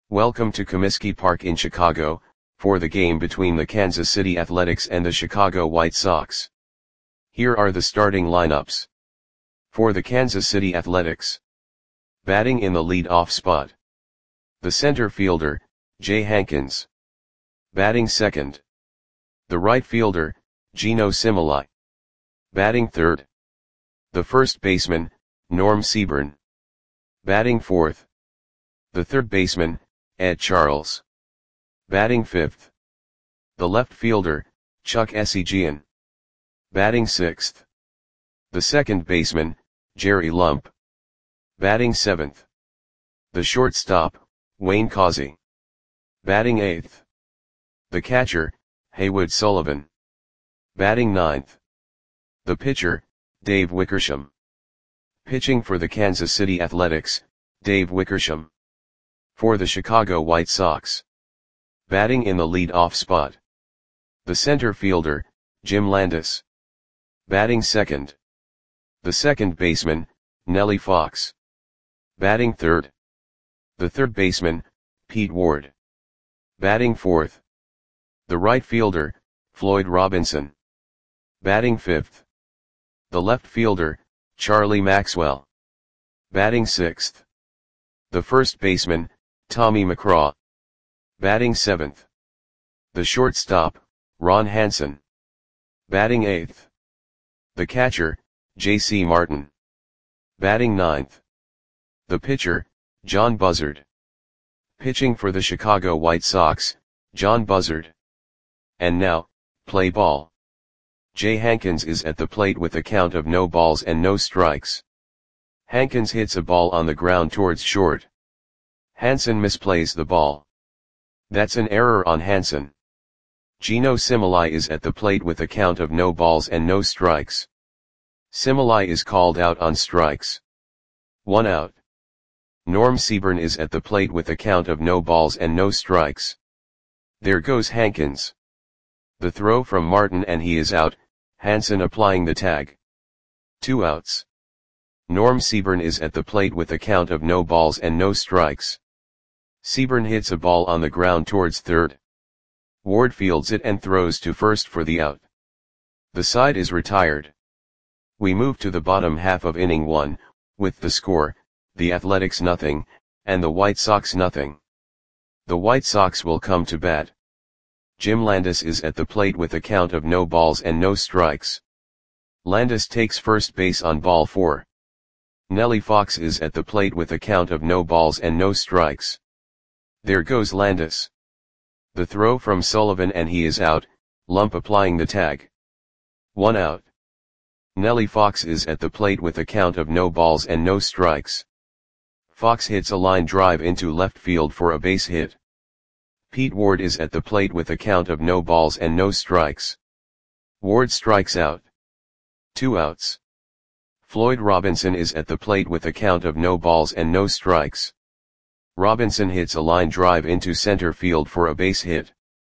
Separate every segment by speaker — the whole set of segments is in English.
Speaker 1: Welcome to Comiskey Park in Chicago, for the game between the Kansas City Athletics and the Chicago White Sox. Here are the starting lineups. For the Kansas City Athletics. Batting in the lead-off spot. The center fielder, Jay Hankins. Batting second. The right fielder, Geno Similai. Batting third. The first baseman, Norm Seaburn. Batting fourth. The third baseman, Ed Charles. Batting fifth. The left fielder, Chuck Essegian. Batting sixth. The second baseman, Jerry Lump. Batting seventh. The shortstop, Wayne Causey. Batting eighth. The catcher, Haywood Sullivan. Batting ninth. The pitcher, Dave Wickersham. Pitching for the Kansas City Athletics, Dave Wickersham. For the Chicago White Sox. Batting in the lead-off spot. The center fielder, Jim Landis. Batting second. The second baseman, Nellie Fox. Batting third. The third baseman, Pete Ward. Batting fourth. The right fielder, Floyd Robinson. Batting fifth. The left fielder, Charlie Maxwell. Batting sixth. The first baseman, Tommy McCraw. Batting seventh. The shortstop, Ron Hansen. Batting eighth. The catcher, J.C. Martin. Batting ninth. The pitcher, John Buzzard. Pitching for the Chicago White Sox, John Buzzard. And now, play ball. Jay Hankins is at the plate with a count of no balls and no strikes. Hankins hits a ball on the ground towards short. Hansen misplays the ball. That's an error on Hansen. Geno Similai is at the plate with a count of no balls and no strikes. Similai is called out on strikes. 1 out. Norm Seaburn is at the plate with a count of no balls and no strikes. There goes Hankins. The throw from Martin and he is out, Hansen applying the tag. 2 outs. Norm Seaburn is at the plate with a count of no balls and no strikes. Seaburn hits a ball on the ground towards third. Ward fields it and throws to first for the out. The side is retired. We move to the bottom half of inning 1, with the score, the Athletics 0, and the White Sox 0. The White Sox will come to bat. Jim Landis is at the plate with a count of no balls and no strikes. Landis takes first base on ball 4. Nellie Fox is at the plate with a count of no balls and no strikes. There goes Landis. The throw from Sullivan and he is out, Lump applying the tag. 1 out. Nellie Fox is at the plate with a count of no balls and no strikes. Fox hits a line drive into left field for a base hit. Pete Ward is at the plate with a count of no balls and no strikes. Ward strikes out. 2 outs. Floyd Robinson is at the plate with a count of no balls and no strikes. Robinson hits a line drive into center field for a base hit.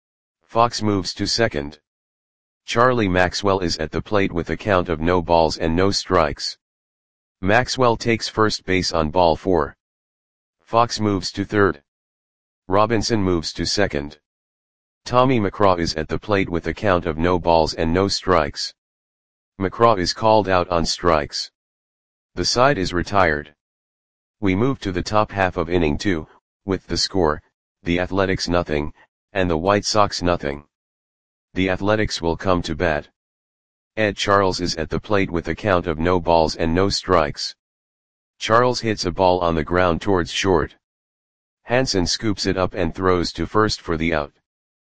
Speaker 1: Fox moves to second. Charlie Maxwell is at the plate with a count of no balls and no strikes. Maxwell takes first base on ball 4. Fox moves to third. Robinson moves to second. Tommy McCraw is at the plate with a count of no balls and no strikes. McCraw is called out on strikes. The side is retired. We move to the top half of inning 2, with the score, the Athletics 0, and the White Sox 0. The Athletics will come to bat. Ed Charles is at the plate with a count of no balls and no strikes. Charles hits a ball on the ground towards short. Hansen scoops it up and throws to first for the out.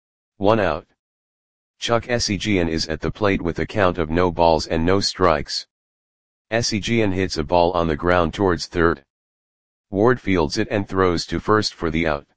Speaker 1: 1 out. Chuck Essegian is at the plate with a count of no balls and no strikes. Essegian hits a ball on the ground towards third. Ward fields it and throws to first for the out.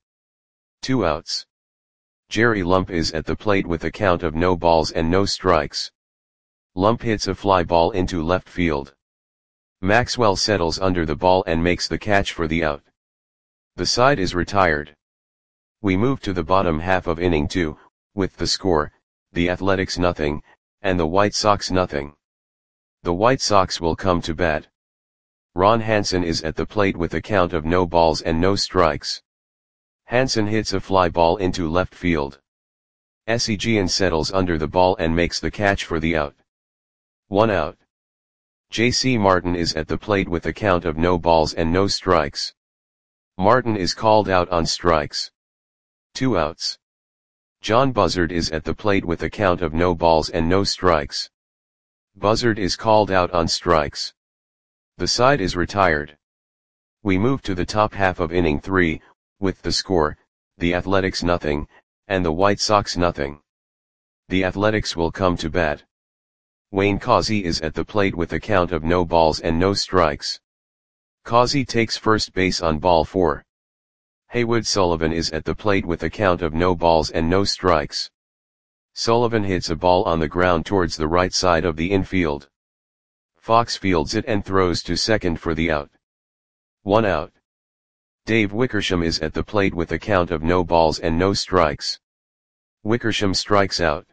Speaker 1: 2 outs. Jerry Lump is at the plate with a count of no balls and no strikes. Lump hits a fly ball into left field. Maxwell settles under the ball and makes the catch for the out. The side is retired. We move to the bottom half of inning 2, with the score, the Athletics 0, and the White Sox 0. The White Sox will come to bat. Ron Hansen is at the plate with a count of no balls and no strikes. Hansen hits a fly ball into left field. Esigian settles under the ball and makes the catch for the out. 1 out. J.C. Martin is at the plate with a count of no balls and no strikes. Martin is called out on strikes. 2 outs. John Buzzard is at the plate with a count of no balls and no strikes. Buzzard is called out on strikes. The side is retired. We move to the top half of inning 3, with the score, the Athletics nothing, and the White Sox nothing. The Athletics will come to bat. Wayne Causey is at the plate with a count of no balls and no strikes. Causey takes first base on ball 4. Haywood Sullivan is at the plate with a count of no balls and no strikes. Sullivan hits a ball on the ground towards the right side of the infield. Fox fields it and throws to second for the out. 1 out. Dave Wickersham is at the plate with a count of no balls and no strikes. Wickersham strikes out.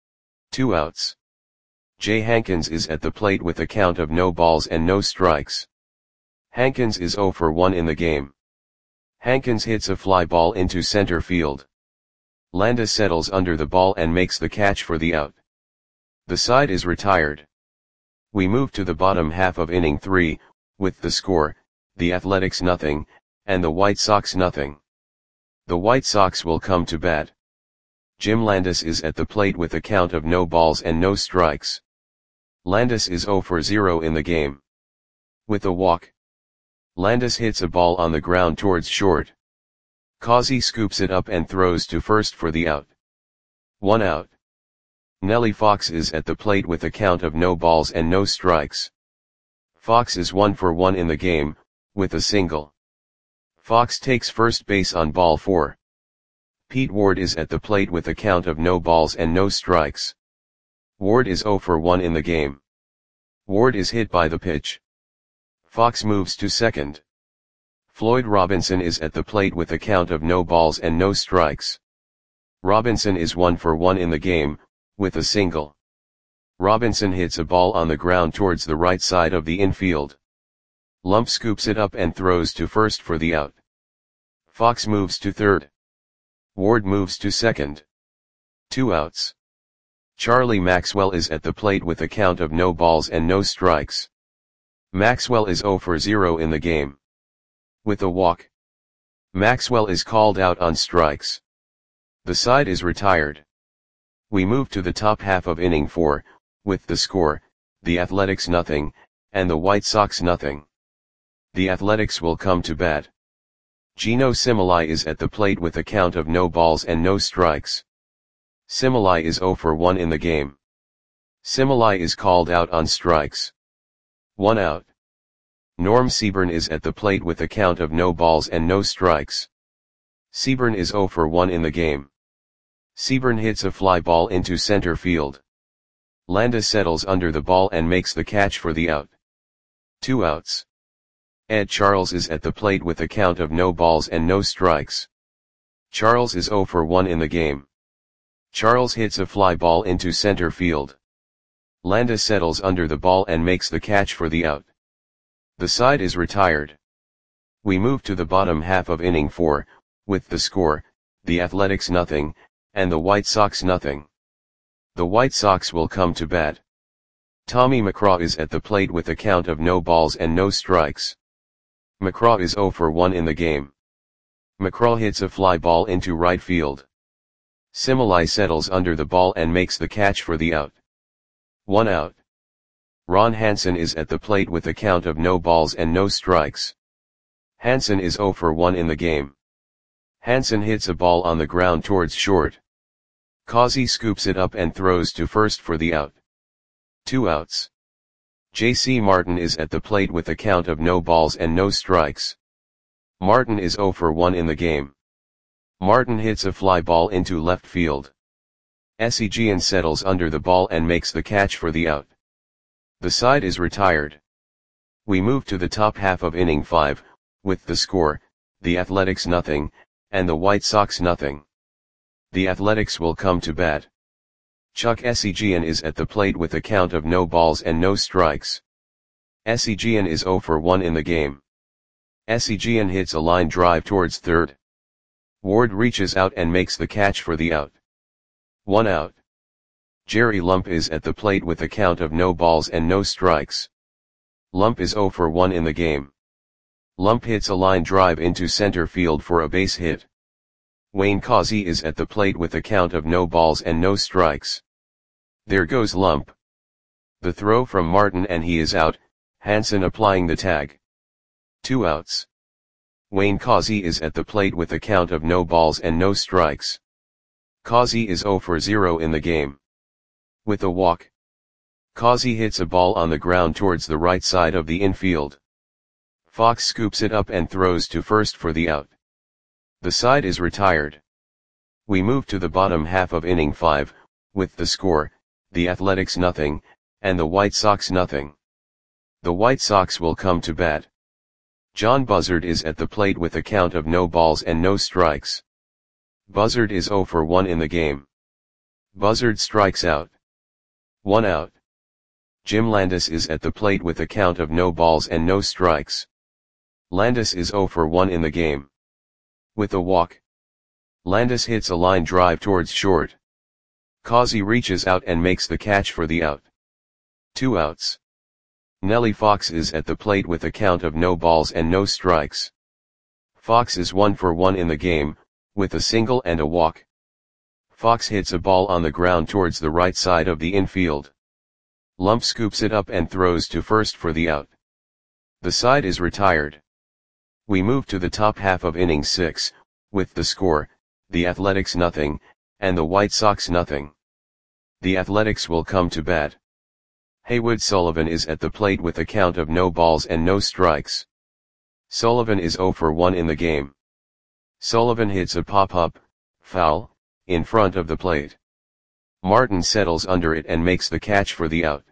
Speaker 1: 2 outs. Jay Hankins is at the plate with a count of no balls and no strikes. Hankins is 0 for 1 in the game. Hankins hits a fly ball into center field. Landis settles under the ball and makes the catch for the out. The side is retired. We move to the bottom half of inning 3, with the score, the Athletics nothing, and the White Sox nothing. The White Sox will come to bat. Jim Landis is at the plate with a count of no balls and no strikes. Landis is 0 for 0 in the game. With a walk. Landis hits a ball on the ground towards short. Causey scoops it up and throws to first for the out. 1 out. Nellie Fox is at the plate with a count of no balls and no strikes. Fox is 1 for 1 in the game, with a single. Fox takes first base on ball 4. Pete Ward is at the plate with a count of no balls and no strikes. Ward is 0 for 1 in the game. Ward is hit by the pitch. Fox moves to second. Floyd Robinson is at the plate with a count of no balls and no strikes. Robinson is 1 for 1 in the game, with a single. Robinson hits a ball on the ground towards the right side of the infield. Lump scoops it up and throws to first for the out. Fox moves to third. Ward moves to second. 2 outs. Charlie Maxwell is at the plate with a count of no balls and no strikes. Maxwell is 0 for 0 in the game. With a walk. Maxwell is called out on strikes. The side is retired. We move to the top half of inning 4, with the score, the Athletics nothing, and the White Sox nothing. The Athletics will come to bat. Gino Similai is at the plate with a count of no balls and no strikes. Similai is 0 for 1 in the game. Similai is called out on strikes. 1 out. Norm Seaburn is at the plate with a count of no balls and no strikes. Seaburn is 0 for 1 in the game. Seaburn hits a fly ball into center field. Landis settles under the ball and makes the catch for the out. 2 outs. Ed Charles is at the plate with a count of no balls and no strikes. Charles is 0 for 1 in the game. Charles hits a fly ball into center field. Landis settles under the ball and makes the catch for the out. The side is retired. We move to the bottom half of inning 4, with the score, the Athletics nothing, and the White Sox nothing. The White Sox will come to bat. Tommy McCraw is at the plate with a count of no balls and no strikes. McCraw is 0 for 1 in the game. McCraw hits a fly ball into right field. Similai settles under the ball and makes the catch for the out. 1 out. Ron Hansen is at the plate with a count of no balls and no strikes. Hansen is 0 for 1 in the game. Hansen hits a ball on the ground towards short. Causey scoops it up and throws to first for the out. 2 outs. J.C. Martin is at the plate with a count of no balls and no strikes. Martin is 0 for 1 in the game. Martin hits a fly ball into left field. Esigian settles under the ball and makes the catch for the out. The side is retired. We move to the top half of inning 5, with the score, the Athletics nothing, and the White Sox nothing. The Athletics will come to bat. Chuck Esigian is at the plate with a count of no balls and no strikes. Esigian is 0 for 1 in the game. Esigian hits a line drive towards third. Ward reaches out and makes the catch for the out. 1 out. Jerry Lump is at the plate with a count of no balls and no strikes. Lump is 0 for 1 in the game. Lump hits a line drive into center field for a base hit. Wayne Causey is at the plate with a count of no balls and no strikes. There goes Lump. The throw from Martin and he is out, Hansen applying the tag. 2 outs. Wayne Causey is at the plate with a count of no balls and no strikes. Causey is 0 for 0 in the game. With a walk, Causey hits a ball on the ground towards the right side of the infield. Fox scoops it up and throws to first for the out. The side is retired. We move to the bottom half of inning 5, with the score, the Athletics nothing, and the White Sox nothing. The White Sox will come to bat. John Buzzard is at the plate with a count of no balls and no strikes. Buzzard is 0 for 1 in the game. Buzzard strikes out. 1 out. Jim Landis is at the plate with a count of no balls and no strikes. Landis is 0 for 1 in the game. With a walk, Landis hits a line drive towards short. Causey reaches out and makes the catch for the out. 2 outs. Nellie Fox is at the plate with a count of no balls and no strikes. Fox is 1 for 1 in the game, with a single and a walk. Fox hits a ball on the ground towards the right side of the infield. Lump scoops it up and throws to first for the out. The side is retired. We move to the top half of inning 6, with the score, the Athletics nothing, and the White Sox nothing. The Athletics will come to bat. Haywood Sullivan is at the plate with a count of no balls and no strikes. Sullivan is 0 for 1 in the game. Sullivan hits a pop-up, foul, in front of the plate. Martin settles under it and makes the catch for the out.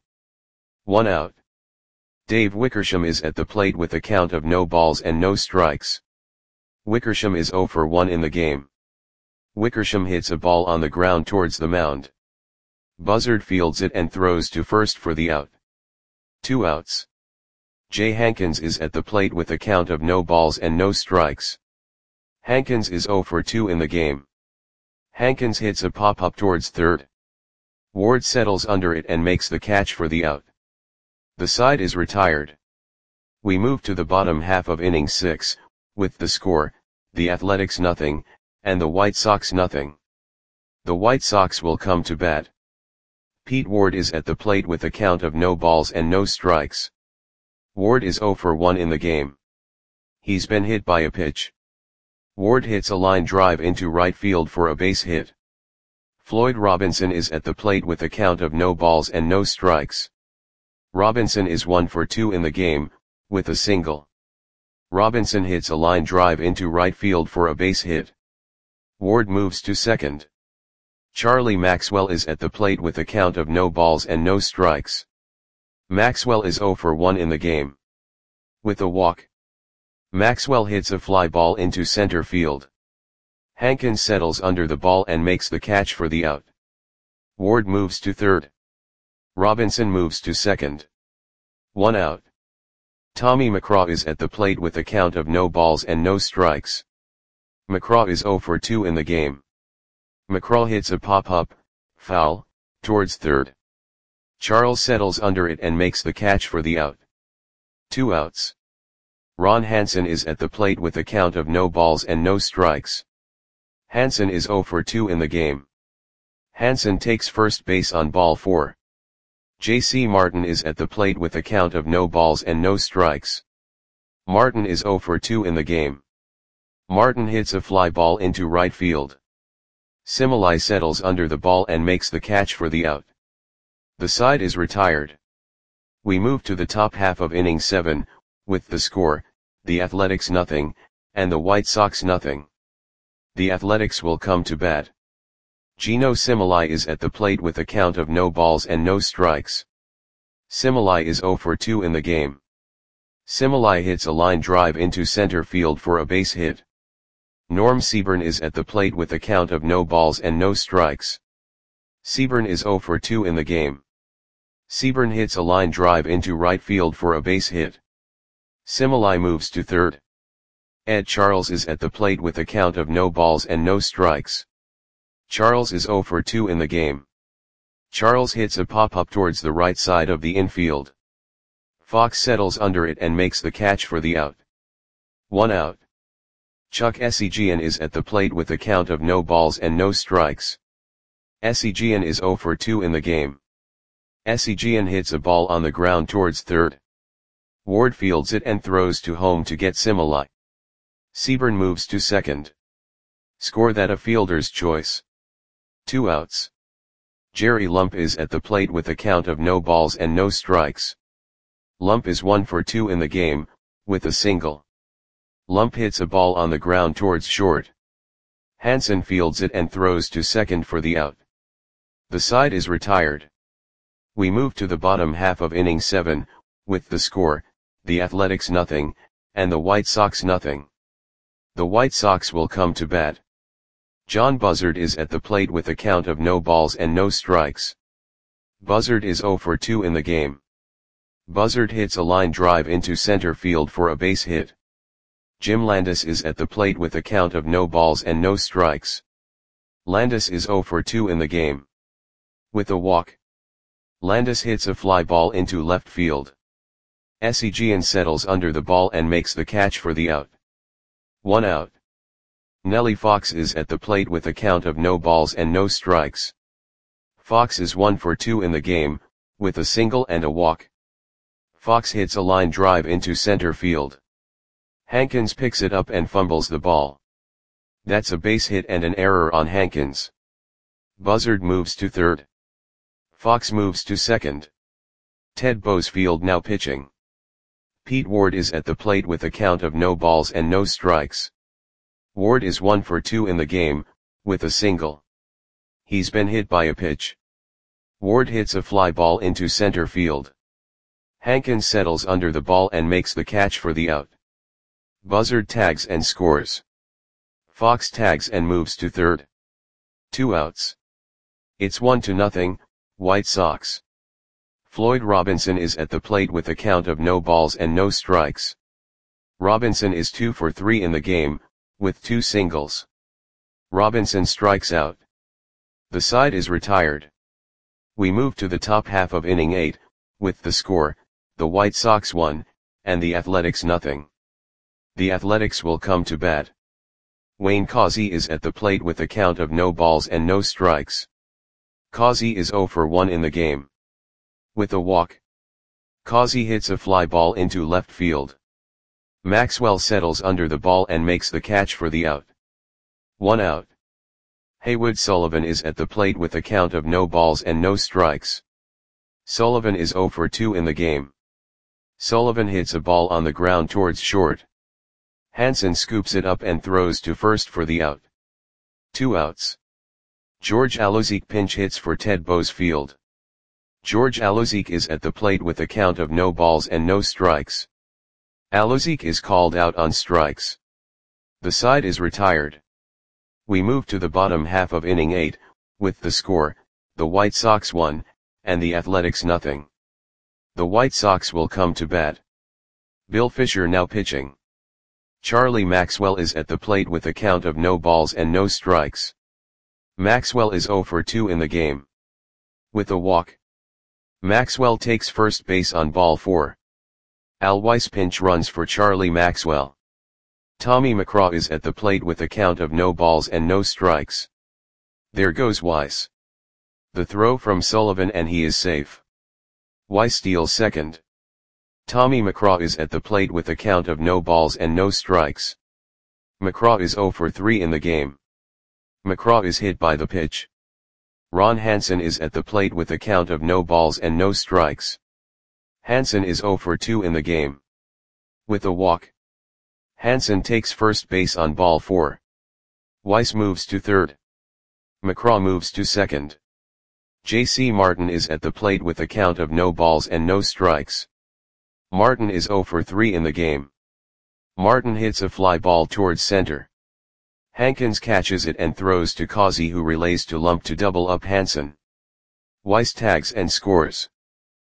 Speaker 1: 1 out. Dave Wickersham is at the plate with a count of no balls and no strikes. Wickersham is 0 for 1 in the game. Wickersham hits a ball on the ground towards the mound. Buzzard fields it and throws to first for the out. 2 outs. Jay Hankins is at the plate with a count of no balls and no strikes. Hankins is 0 for 2 in the game. Hankins hits a pop-up towards third. Ward settles under it and makes the catch for the out. The side is retired. We move to the bottom half of inning 6, with the score, the Athletics nothing, and the White Sox nothing. The White Sox will come to bat. Pete Ward is at the plate with a count of no balls and no strikes. Ward is 0 for 1 in the game. He's been hit by a pitch. Ward hits a line drive into right field for a base hit. Floyd Robinson is at the plate with a count of no balls and no strikes. Robinson is 1 for 2 in the game, with a single. Robinson hits a line drive into right field for a base hit. Ward moves to second. Charlie Maxwell is at the plate with a count of no balls and no strikes. Maxwell is 0 for 1 in the game. With a walk, Maxwell hits a fly ball into center field. Hankins settles under the ball and makes the catch for the out. Ward moves to third. Robinson moves to second. 1 out. Tommy McCraw is at the plate with a count of no balls and no strikes. McCraw is 0 for 2 in the game. McCraw hits a pop-up, foul, towards third. Charles settles under it and makes the catch for the out. 2 outs. Ron Hansen is at the plate with a count of no balls and no strikes. Hansen is 0 for 2 in the game. Hansen takes first base on ball 4. J.C. Martin is at the plate with a count of no balls and no strikes. Martin is 0 for 2 in the game. Martin hits a fly ball into right field. Similai settles under the ball and makes the catch for the out. The side is retired. We move to the top half of inning 7, with the score, the Athletics nothing, and the White Sox nothing. The Athletics will come to bat. Gino Similai is at the plate with a count of no balls and no strikes. Similai is 0 for 2 in the game. Similai hits a line drive into center field for a base hit. Norm Seaburn is at the plate with a count of no balls and no strikes. Seaburn is 0 for 2 in the game. Seaburn hits a line drive into right field for a base hit. Similai moves to third. Ed Charles is at the plate with a count of no balls and no strikes. Charles is 0 for 2 in the game. Charles hits a pop-up towards the right side of the infield. Fox settles under it and makes the catch for the out. 1 out. Chuck Essegian is at the plate with a count of no balls and no strikes. Essegian is 0 for 2 in the game. Essegian hits a ball on the ground towards third. Ward fields it and throws to home to get Simile. Seaburn moves to second. Score that a fielder's choice. 2 outs. Jerry Lump is at the plate with a count of no balls and no strikes. Lump is 1 for 2 in the game, with a single. Lump hits a ball on the ground towards short. Hansen fields it and throws to second for the out. The side is retired. We move to the bottom half of inning 7, with the score, the Athletics 0, and the White Sox 0. The White Sox will come to bat. John Buzzard is at the plate with a count of no balls and no strikes. Buzzard is 0 for 2 in the game. Buzzard hits a line drive into center field for a base hit. Jim Landis is at the plate with a count of no balls and no strikes. Landis is 0 for 2 in the game. With a walk. Landis hits a fly ball into left field. Essegian settles under the ball and makes the catch for the out. 1 out. Nellie Fox is at the plate with a count of no balls and no strikes. Fox is 1 for 2 in the game, with a single and a walk. Fox hits a line drive into center field. Hankins picks it up and fumbles the ball. That's a base hit and an error on Hankins. Buzzard moves to third. Fox moves to second. Ted Boesfield now pitching. Pete Ward is at the plate with a count of no balls and no strikes. Ward is 1 for 2 in the game, with a single. He's been hit by a pitch. Ward hits a fly ball into center field. Hankins settles under the ball and makes the catch for the out. Buzzard tags and scores. Fox tags and moves to third. 2 outs. It's 1-0, White Sox. Floyd Robinson is at the plate with a count of no balls and no strikes. Robinson is 2 for 3 in the game, with 2 singles. Robinson strikes out. The side is retired. We move to the top half of inning 8, with the score, the White Sox 1, and the Athletics 0. The Athletics will come to bat. Wayne Causey is at the plate with a count of no balls and no strikes. Causey is 0 for 1 in the game. With a walk. Causey hits a fly ball into left field. Maxwell settles under the ball and makes the catch for the out. 1 out. Haywood Sullivan is at the plate with a count of no balls and no strikes. Sullivan is 0 for 2 in the game. Sullivan hits a ball on the ground towards short. Hansen scoops it up and throws to first for the out. 2 outs. George Alozique pinch hits for Ted Boesfield. George Alozique is at the plate with a count of no balls and no strikes. Alozique is called out on strikes. The side is retired. We move to the bottom half of inning 8, with the score, the White Sox 1, and the Athletics 0. The White Sox will come to bat. Bill Fisher now pitching. Charlie Maxwell is at the plate with a count of no balls and no strikes. Maxwell is 0 for 2 in the game. With a walk. Maxwell takes first base on ball 4. Al Weiss pinch runs for Charlie Maxwell. Tommy McCraw is at the plate with a count of no balls and no strikes. There goes Weiss. The throw from Sullivan and he is safe. Weiss steals second. Tommy McCraw is at the plate with a count of no balls and no strikes. McCraw is 0 for 3 in the game. McCraw is hit by the pitch. Ron Hansen is at the plate with a count of no balls and no strikes. Hansen is 0 for 2 in the game. With a walk. Hansen takes first base on ball 4. Weiss moves to third. McCraw moves to second. J.C. Martin is at the plate with a count of no balls and no strikes. Martin is 0 for 3 in the game. Martin hits a fly ball towards center. Hankins catches it and throws to Causey, who relays to Lump to double up Hansen. Weiss tags and scores.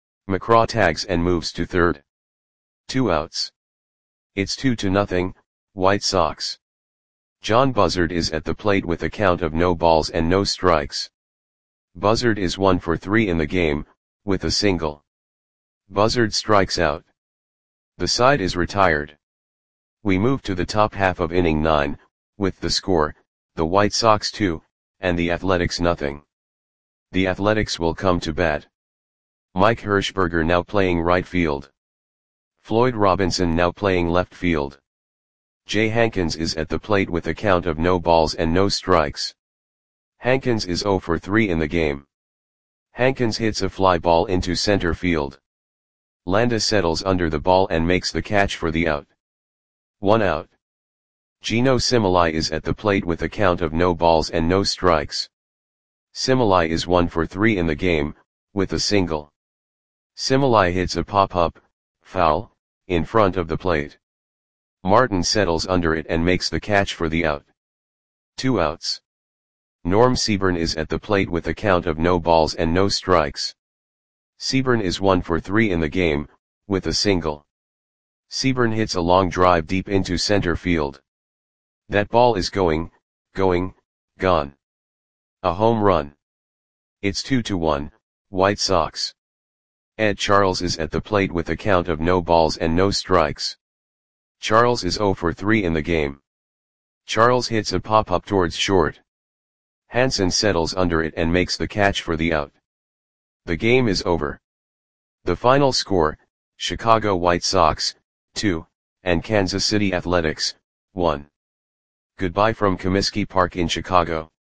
Speaker 1: McCraw tags and moves to third. 2 outs. It's 2-0, White Sox. John Buzzard is at the plate with a count of no balls and no strikes. Buzzard is 1 for 3 in the game, with a single. Buzzard strikes out. The side is retired. We move to the top half of inning 9, with the score, the White Sox 2, and the Athletics nothing. The Athletics will come to bat. Mike Hirschberger now playing right field. Floyd Robinson now playing left field. Jay Hankins is at the plate with a count of no balls and no strikes. Hankins is 0 for 3 in the game. Hankins hits a fly ball into center field. Landa settles under the ball and makes the catch for the out. 1 out. Gino Cimoli is at the plate with a count of no balls and no strikes. Cimoli is 1 for 3 in the game, with a single. Cimoli hits a pop-up, foul, in front of the plate. Martin settles under it and makes the catch for the out. 2 outs. Norm Seaburn is at the plate with a count of no balls and no strikes. Seaburn is 1 for 3 in the game, with a single. Seaburn hits a long drive deep into center field. That ball is gone. A home run. It's 2-1, White Sox. Ed Charles is at the plate with a count of no balls and no strikes. Charles is 0 for 3 in the game. Charles hits a pop-up towards short. Hansen settles under it and makes the catch for the out. The game is over. The final score, Chicago White Sox, 2, and Kansas City Athletics, 1. Goodbye from Comiskey Park in Chicago.